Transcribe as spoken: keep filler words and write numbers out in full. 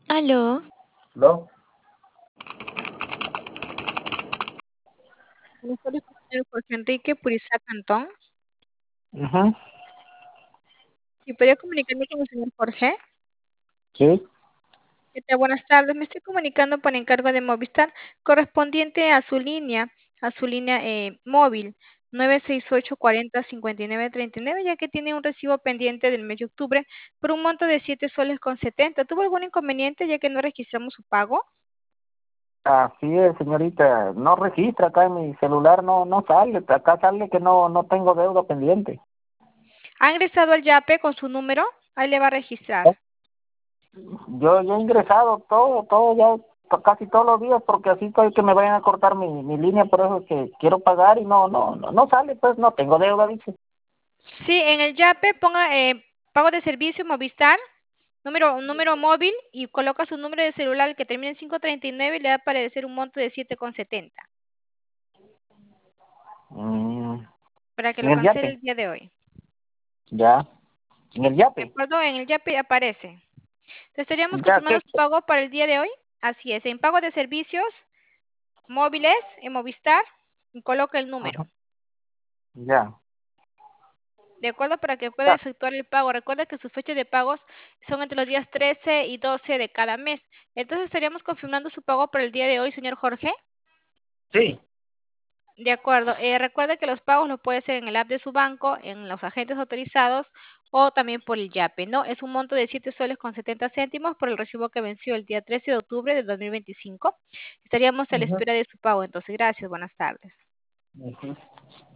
Aló. ¿No? Buenas tardes, con el señor Jorge Enrique Puriza Cantón. Ujú. ¿Y podría comunicarme con el señor Jorge? Sí. ¿Qué tal? Buenas tardes. Me estoy comunicando por encargo de Movistar correspondiente a su línea, a su línea eh, móvil nueve seis ocho cuatro cero cinco nueve tres nueve, ya que tiene un recibo pendiente del mes de octubre por un monto de siete soles con setenta. ¿Tuvo algún inconveniente ya que no registramos su pago? Así es, señorita. No registra acá en mi celular, no no sale. Acá sale que no no tengo deuda pendiente. ¿Ha ingresado al YAPE con su número? Ahí le va a registrar. Yo yo he ingresado todo, todo ya, to- casi todos los días, porque así estoy que me vayan a cortar mi, mi línea, por eso es que quiero pagar y no no no no sale, pues no tengo deuda, dice. Sí, en el YAPE ponga eh, pago de servicio Movistar, número, un número móvil y coloca su número de celular que termina en quinientos treinta y nueve y le va a aparecer un monto de siete con setenta Mm, para que en lo el cancele Yape, el día de hoy. ya. En el ¿De Yape, acuerdo? En el YAPE aparece. Entonces estaríamos ya que. confirmando su pago para el día de hoy. Así es, en pago de servicios móviles en Movistar y coloca el número. Ajá, ya. ¿De acuerdo? Para que pueda Ya. efectuar el pago. Recuerda que sus fechas de pagos son entre los días trece y doce de cada mes. Entonces estaríamos confirmando su pago para el día de hoy, señor Jorge. Sí. De acuerdo. Eh, recuerde que los pagos los puede hacer en el app de su banco, en los agentes autorizados o también por el YAPE, ¿no? Es un monto de siete soles con setenta céntimos por el recibo que venció el día trece de octubre de dos mil veinticinco. Estaríamos a la Ujú, espera de su pago. Entonces, gracias. Buenas tardes. ujú.